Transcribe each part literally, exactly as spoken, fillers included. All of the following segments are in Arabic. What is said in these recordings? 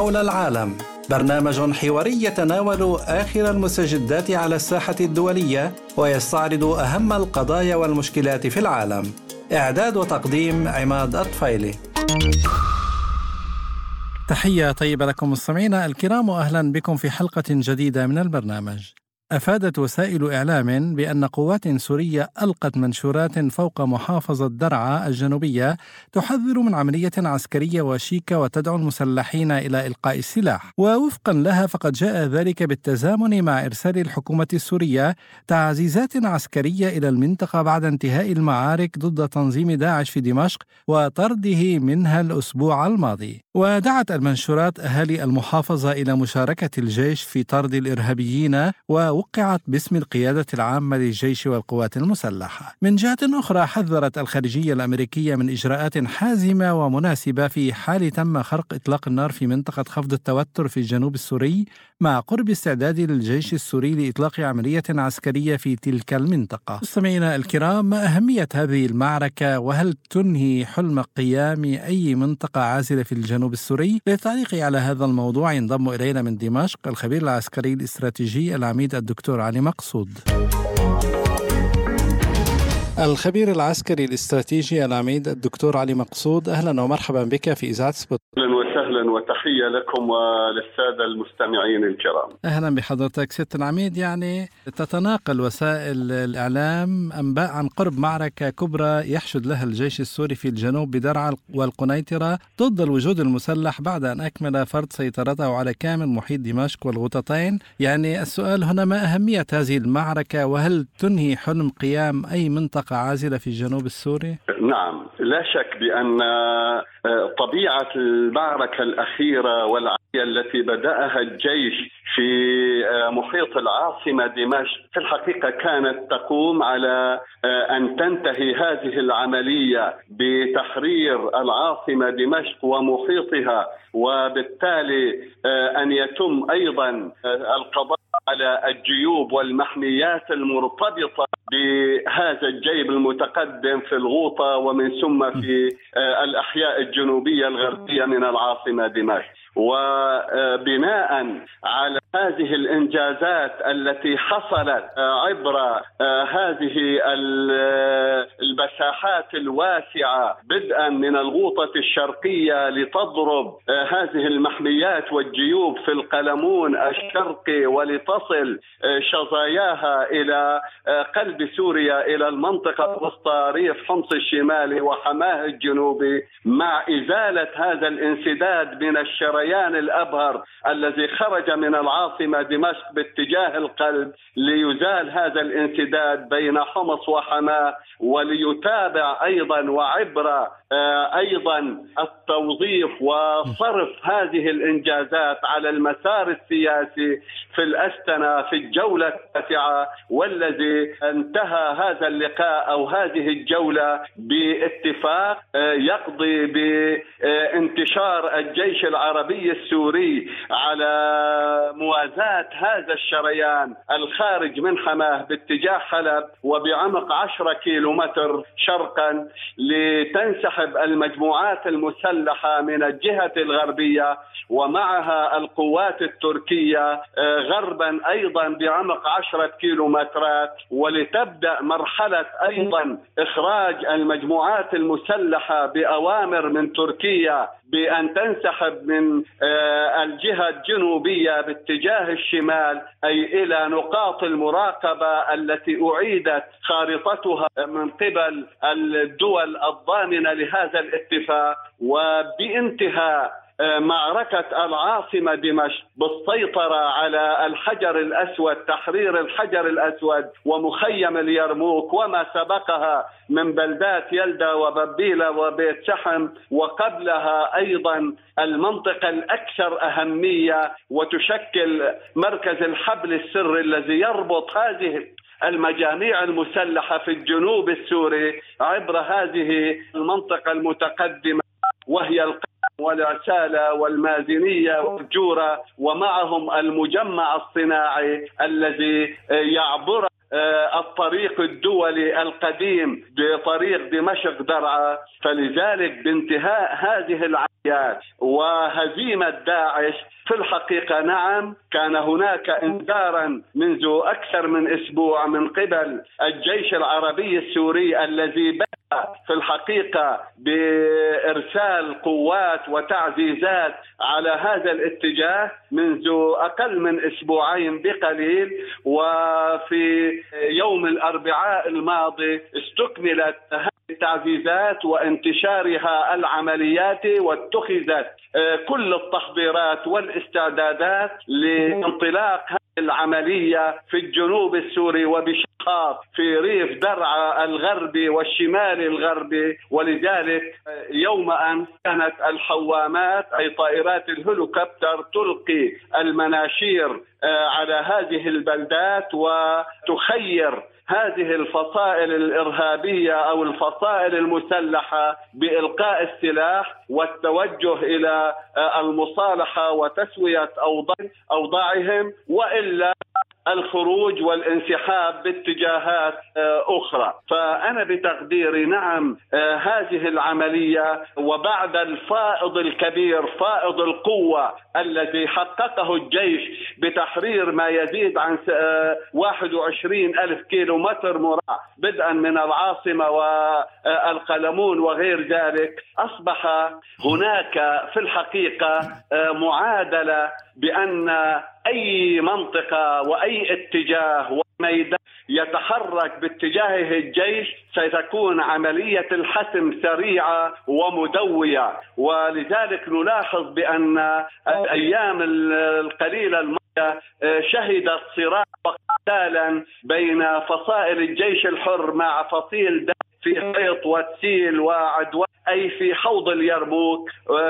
حول العالم، برنامج حواري يتناول آخر المستجدات على الساحة الدولية ويستعرض أهم القضايا والمشكلات في العالم. إعداد وتقديم عماد الطفيلي. تحية طيبة لكم مستمعينا الكرام، وأهلا بكم في حلقة جديدة من البرنامج. أفادت وسائل إعلام بأن قوات سورية ألقت منشورات فوق محافظة درعا الجنوبية تحذر من عملية عسكرية وشيكة وتدعو المسلحين إلى إلقاء السلاح. ووفقا لها فقد جاء ذلك بالتزامن مع إرسال الحكومة السورية تعزيزات عسكرية إلى المنطقة بعد انتهاء المعارك ضد تنظيم داعش في دمشق وطرده منها الأسبوع الماضي. ودعت المنشورات أهالي المحافظة إلى مشاركة الجيش في طرد الإرهابيين، ووقعت باسم القيادة العامة للجيش والقوات المسلحة. من جهة أخرى حذرت الخارجية الأمريكية من إجراءات حازمة ومناسبة في حال تم خرق إطلاق النار في منطقة خفض التوتر في الجنوب السوري، مع قرب استعداد للجيش السوري لإطلاق عملية عسكرية في تلك المنطقة. مستمعينا الكرام، ما أهمية هذه المعركة؟ وهل تنهي حلم قيام أي منطقة عازلة في الجنوب السوري؟ للتعليق على هذا الموضوع ينضم إلينا من دمشق الخبير العسكري الاستراتيجي العميد الدكتور علي مقصود. الخبير العسكري الاستراتيجي العميد الدكتور علي مقصود، أهلا ومرحبا بك في إذاعة سبوت. أهلا وسهلا وتحية لكم وللسادة المستمعين الكرام. أهلا بحضرتك سيادة العميد. يعني تتناقل وسائل الإعلام أنباء عن قرب معركة كبرى يحشد لها الجيش السوري في الجنوب بدرعا والقنيطرة ضد الوجود المسلح بعد أن أكمل فرض سيطرته على كامل محيط دمشق والغوطتين. يعني السؤال هنا، ما أهمية هذه المعركة؟ وهل تنهي حلم قيام أي منطقة عازلة في الجنوب السوري؟ نعم، لا شك بأن طبيعة المعركة الأخيرة والعملية التي بدأها الجيش في محيط العاصمة دمشق في الحقيقة كانت تقوم على أن تنتهي هذه العملية بتحرير العاصمة دمشق ومحيطها، وبالتالي أن يتم أيضا القضاء على الجيوب والمحميات المرتبطة بهذا الجيب المتقدم في الغوطة ومن ثم في الأحياء الجنوبية الغربية من العاصمة دمشق. وبناء على هذه الإنجازات التي حصلت عبر هذه المساحات الواسعة بدءا من الغوطة الشرقية لتضرب هذه المحميات والجيوب في القلمون الشرقي ولتصل شظاياها إلى قلب سوريا إلى المنطقة الوسطى ريف حمص الشمالي وحماه الجنوبي، مع إزالة هذا الانسداد من الشريان الأبهر الذي خرج من العاصمة دمشق باتجاه القلب، ليزال هذا الانسداد بين حمص وحماه، وليتابع أيضا وعبر أيضا التوظيف وصرف هذه الإنجازات على المسار السياسي في الأستنة في الجولة التاسعة، والذي انتهى هذا اللقاء أو هذه الجولة باتفاق يقضي بانتشار الجيش العربي السوري على موازاة هذا الشريان الخارج من حماه باتجاه حلب وبعمق عشرة كيلومتر شرقا، لتنسحب المجموعات المسلحة من الجهة الغربية ومعها القوات التركية غربا أيضا بعمق عشرة كيلومترات، ولتبدأ مرحلة أيضا إخراج المجموعات المسلحة بأوامر من تركيا بأن تنسحب من الجهة الجنوبية باتجاه الشمال، أي إلى نقاط المراقبة التي أعيدت خارطتها من قبل الدول الضامنة لهذا الاتفاق. وبانتهاء معركة العاصمة دمشق بالسيطرة على الحجر الأسود، تحرير الحجر الأسود ومخيم اليرموك وما سبقها من بلدات يلدا وبابيلة وبيت شحم، وقبلها أيضا المنطقة الأكثر أهمية وتشكل مركز الحبل السري الذي يربط هذه المجاميع المسلحة في الجنوب السوري عبر هذه المنطقة المتقدمة، وهي القلب والعسالة والمازنية والجورة، ومعهم المجمع الصناعي الذي يعبر الطريق الطريق الدولي القديم بطريق دمشق درعا. فلذلك بانتهاء هذه العمليات وهزيمة داعش في الحقيقة نعم كان هناك انذارا منذ أكثر من أسبوع من قبل الجيش العربي السوري الذي بدأ في الحقيقة بإرسال قوات وتعزيزات على هذا الاتجاه منذ أقل من أسبوعين بقليل. وفي يوم الأربعاء الماضي استكملت التعزيزات وانتشارها العمليات واتخذت كل التحضيرات والاستعدادات لانطلاق هذه العملية في الجنوب السوري وبشقاق في ريف درعا الغربي والشمالي الغربي. ولذلك يوم أن كانت الحوامات أي طائرات الهليكوبتر تلقي المناشير على هذه البلدات وتخير هذه الفصائل الإرهابية أو الفصائل المسلحة بإلقاء السلاح والتوجه إلى المصالحة وتسوية أوضاعهم، وإلا الخروج والانسحاب باتجاهات أخرى. فأنا بتقديري نعم هذه العملية وبعد الفائض الكبير فائض القوة الذي حققه الجيش بتحرير ما يزيد عن واحد وعشرين ألف كيلو متر مربع بدءا من العاصمة والقلمون وغير ذلك، أصبح هناك في الحقيقة معادلة بأن أي منطقة وأي اتجاه وميدان يتحرك باتجاهه الجيش ستكون عملية الحسم سريعة ومدوية. ولذلك نلاحظ بأن الأيام القليلة الماضية شهدت صراع وقتالا بين فصائل الجيش الحر مع فصيل في حيط وتسيل وعدوان أي في حوض اليرموك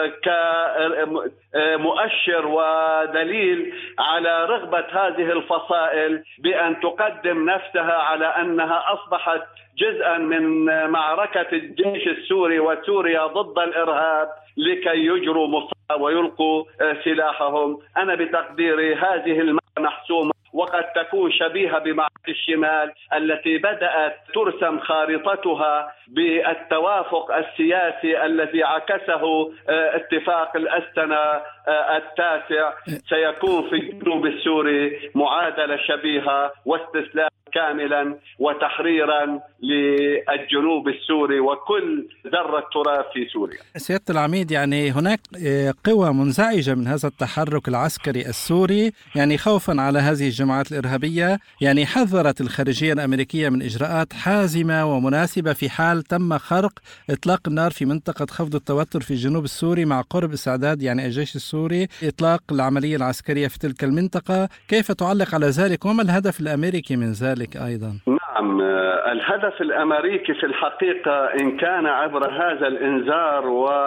كمؤشر ودليل على رغبة هذه الفصائل بأن تقدم نفسها على أنها أصبحت جزءا من معركة الجيش السوري وسوريا ضد الإرهاب لكي يجروا مصارعة ويلقوا سلاحهم. أنا بتقديري هذه المعركة محسومة وقد تكون شبيهة بمعركة الشمال التي بدأت ترسم خارطتها بالتوافق السياسي الذي عكسه اتفاق الأستنة التاسع. سيكون في الجنوب السوري معادلة شبيهة واستسلام كاملا وتحريرا للجنوب السوري وكل ذرة تراب في سوريا. سيادة العميد، يعني هناك قوى منزعجة من هذا التحرك العسكري السوري، يعني خوفا على هذه الجماعات الإرهابية. يعني حذرت الخارجية الأمريكية من إجراءات حازمة ومناسبة في حال تم خرق إطلاق النار في منطقة خفض التوتر في الجنوب السوري مع قرب استعداد يعني الجيش السوري إطلاق العملية العسكرية في تلك المنطقة. كيف تعلق على ذلك وما الهدف الأمريكي من ذلك أيضا؟ نعم، الهدف الأمريكي في الحقيقة إن كان عبر هذا الإنذار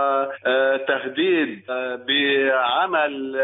وتهديد بعمل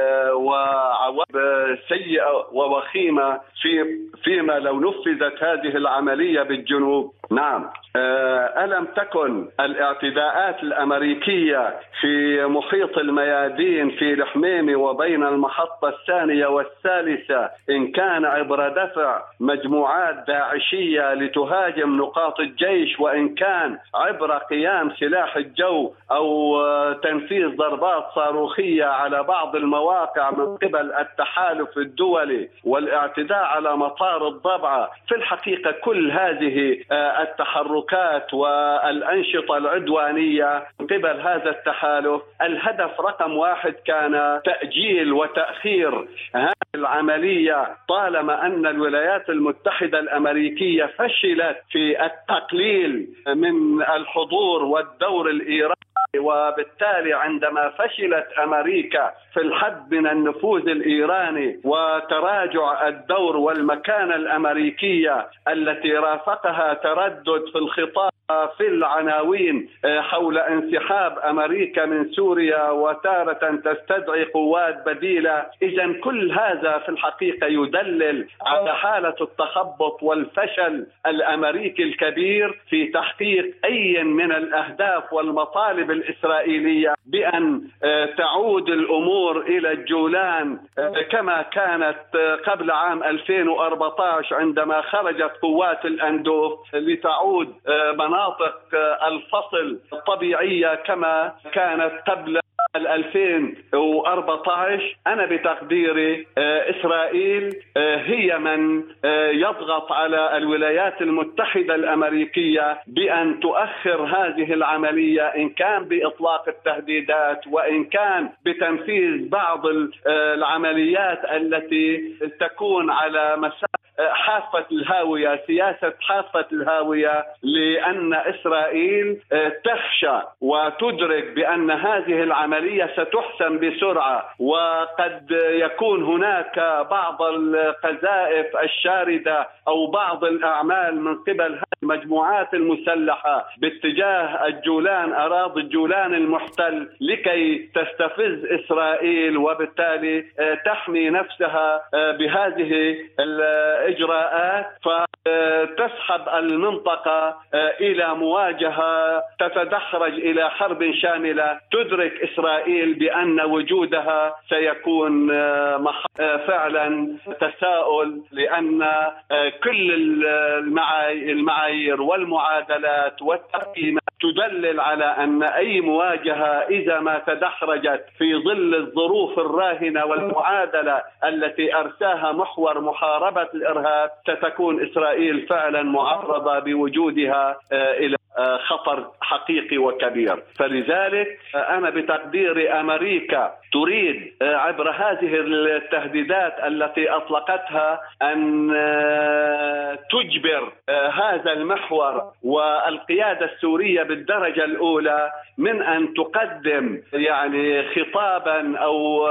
وعواقب سيئة ووخيمة في فيما لو نفذت هذه العملية بالجنوب. نعم، ألم تكن الاعتداءات الأمريكية في محيط الميادين في الحميمي وبين المحطة الثانية والثالثة إن كان عبر دفع مجموعات داعشية لتهاجم نقاط الجيش، وإن كان عبر قيام سلاح الجو أو تنفيذ ضربات صاروخية على بعض المواقع من قبل التحالف الدولي والاعتداء على مطار الضبعة. في الحقيقة كل هذه التحركات والأنشطة العدوانية من قبل هذا التحالف الهدف رقم واحد كان تأجيل وتأخير هذه العملية، طالما أن الولايات المتحدة الأمريكية فشلت في التقليل من الحضور والدور الإيراني، وبالتالي عندما فشلت أمريكا في الحد من النفوذ الإيراني وتراجع الدور والمكانة الأمريكية التي رافقها تردد في الخطاب في العناوين حول انسحاب أمريكا من سوريا وتارة تستدعي قوات بديلة، إذن كل هذا في الحقيقة يدلل على حالة التخبط والفشل الأمريكي الكبير في تحقيق أي من الأهداف والمطالب الإسرائيلية بأن تعود الأمور إلى الجولان كما كانت قبل عام ألفين وأربعة عشر عندما خرجت قوات الأندوف لتعود مناطق الفصل الطبيعية كما كانت قبل ألفين وأربعة عشر. أنا بتقديري إسرائيل هي من يضغط على الولايات المتحدة الأمريكية بأن تؤخر هذه العملية، إن كان بإطلاق التهديدات وإن كان بتنفيذ بعض العمليات التي تكون على مسار حافة الهاوية، سياسة حافة الهاوية، لأن إسرائيل تخشى وتدرك بأن هذه العملية ستحسم بسرعة، وقد يكون هناك بعض القذائف الشاردة أو بعض الأعمال من قبل المجموعات المسلحة باتجاه الجولان، أراضي الجولان المحتل، لكي تستفز إسرائيل وبالتالي تحمي نفسها بهذه الإجراءات، فتسحب المنطقة إلى مواجهة تتدحرج إلى حرب شاملة. تدرك إسرائيل بأن وجودها سيكون فعلا تساؤل، لأن كل المعايير والمعادلات والتقييمات تدلل على أن أي مواجهة إذا ما تدحرجت في ظل الظروف الراهنة والمعادلة التي أرساها محور محاربة الإرهاب، ستكون إسرائيل فعلا معرضة بوجودها إلى خطر حقيقي وكبير. فلذلك أنا بتقدير أمريكا تريد عبر هذه التهديدات التي أطلقتها أن تجبر هذا المحور والقيادة السورية بالدرجة الأولى من أن تقدم يعني خطابا أو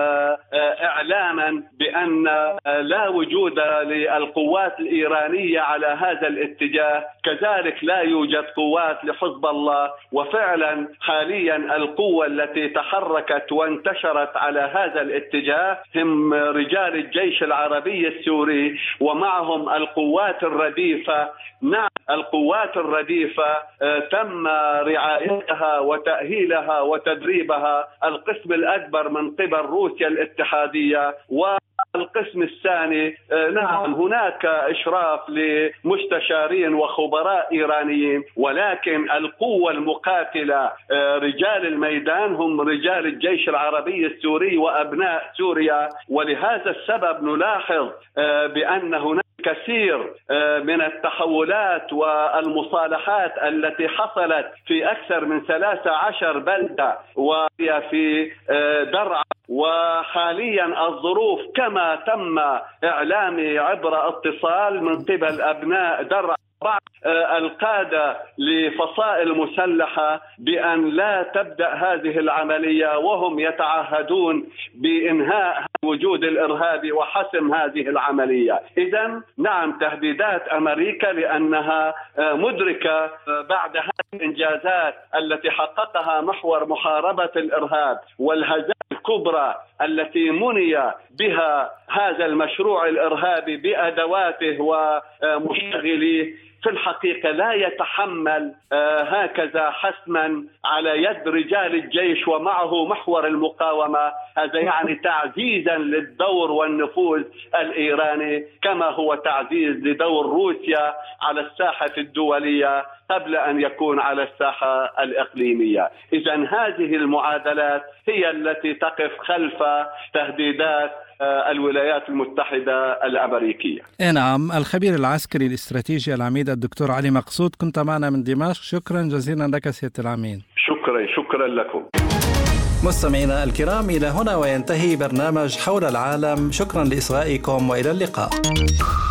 إعلاما بأن لا وجود للقوات الإيرانية على هذا الاتجاه، كذلك لا يوجد قوات لحزب الله. وفعلا حاليا القوة التي تحركت وانتشرت على هذا الاتجاه هم رجال الجيش العربي السوري، ومعهم القوات الرديفة. نعم، القوات الرديفة تم رعايتها وتأهيلها وتدريبها القسم الأكبر من قبل روسيا الاتحادية، والقسم الثاني نعم هناك إشراف لمستشارين وخبراء إيرانيين، ولكن القوة المقاتلة رجال الميدان هم رجال الجيش العربي السوري وأبناء سوريا. ولهذا السبب نلاحظ بأن هناك كثير من التحولات والمصالحات التي حصلت في أكثر من ثلاثة عشر بلدة وفي درعا، وحاليا الظروف كما تم إعلامي عبر اتصال من قبل أبناء درعا بعض القادة لفصائل مسلحة بأن لا تبدأ هذه العملية، وهم يتعهدون بإنهاء وجود الإرهابي وحسم هذه العملية. إذن نعم، تهديدات أمريكا لأنها مدركة بعد هذه الإنجازات التي حققها محور محاربة الإرهاب والهزائم الكبرى التي مني بها هذا المشروع الإرهابي بأدواته ومشغليه، في الحقيقة لا يتحمل هكذا حسما على يد رجال الجيش ومعه محور المقاومة. هذا يعني تعزيزا للدور والنفوذ الإيراني، كما هو تعزيز لدور روسيا على الساحة الدولية قبل أن يكون على الساحة الإقليمية. إذن هذه المعادلات هي التي تقف خلف تهديدات الولايات المتحدة الأمريكية. نعم، الخبير العسكري الاستراتيجي العميد الدكتور علي مقصود، كنت معنا من دمشق. شكرا جزيلا لك سيادة العميد. شكرا شكرا لكم. مستمعينا الكرام، إلى هنا وينتهي برنامج حول العالم. شكرا لإصغائكم وإلى اللقاء.